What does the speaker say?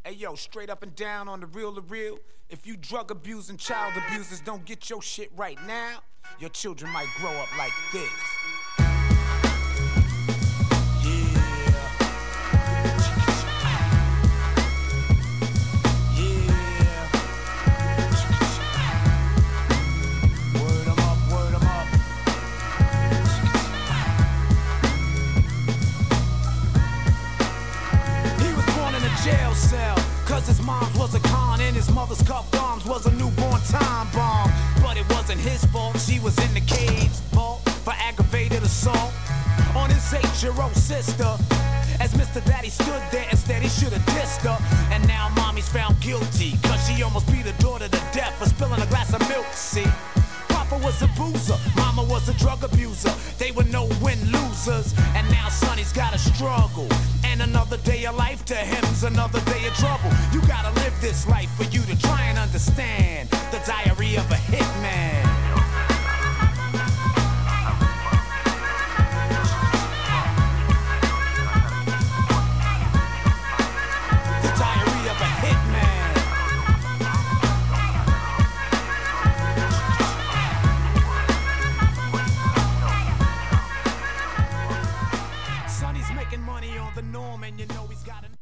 Hey yo, straight up and down on the real to real. If you drug abusing child abusers don't get your shit right now, your children might grow up like this. Jail cell, cause his mom was a con and his mother's cuffed arms was a newborn time bomb. But it wasn't his fault, she was in the cage vault for aggravated assault on his 8-year-old sister. As Mr. Daddy stood there, instead he should've dissed her. And now mommy's found guilty, cause she almost beat her daughter to death for spilling a glass of milk, see? Papa was a boozer, mama was a drug abuser. They were no-win losers, and now Sonny's gotta struggle. And another day of life to him's another day of trouble. You gotta live this life for you to try and understand the diary of a hitman. The diary of a hitman. Sonny's making money on the norm, and you know he's got a